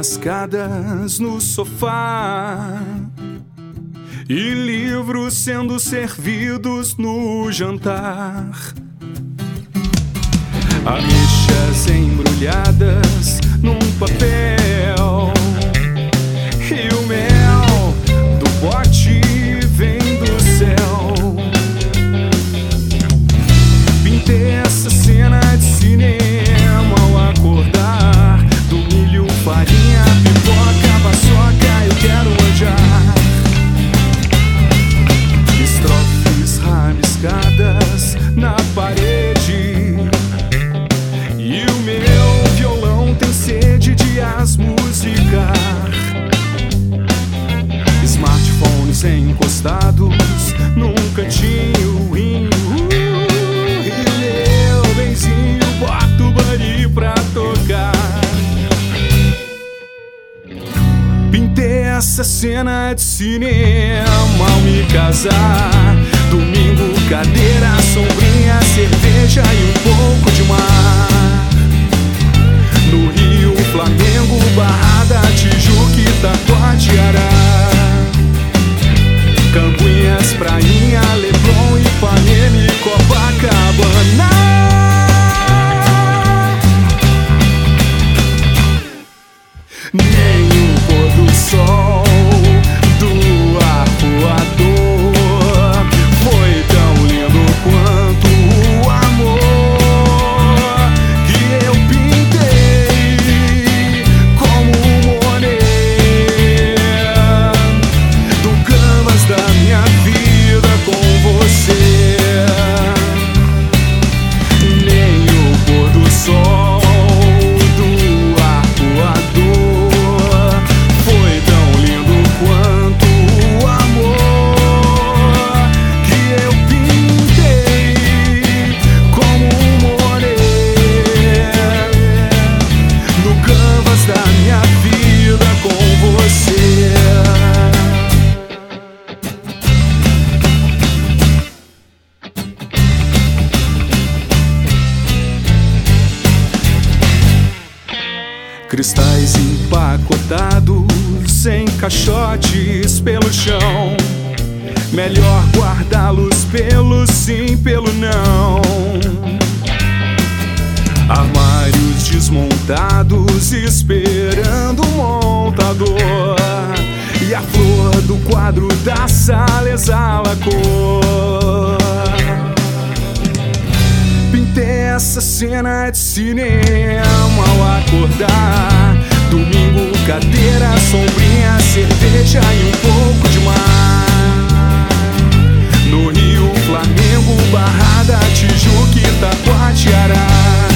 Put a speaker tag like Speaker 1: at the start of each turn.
Speaker 1: mascadas no sofá e livros sendo servidos no jantar. Ameixas embrulhadas num papel e o mel do pote vem do céu. Pintei essa cena de cinema ao acordar. Do milho, farinha, pipoca, paçoca, eu quero manjar. Estrofes rabiscadas na parede e o meu violão tem sede de as musicar. Smartphones encostados num cantinho e meu benzinho bota o buddy pra tocar. Pintei essa cena de cinema ao me casar. Domingo, cadeira, sombrinha, cerveja e um pouco de mar. No Rio, Flamengo, Barrada, Tijuca, Itacoatiara, Cambuinhas, Prainha, Leblon, Ipanema e Copacabana. Nem o pôr do sol do arpoador foi tão lindo quanto o amor que eu pintei como Monet do canvas da minha vida com você. Nem o pôr do sol do arpoador foi tão lindo quanto o amor que eu pintei como Monet no canvas da minha vida com você. Cristais empacotados em caixotes pelo chão. Melhor guardá-los pelo sim, pelo não. Armários desmontados esperando o montador. E a flor do quadro da sala exala a cor. Pintei essa cena de cinema ao acordar. Domingo, cadeira, sombrinha, cerveja e um pouco de mar. No Rio, Flamengo, Barrada, Tijuca, Itacoatiara,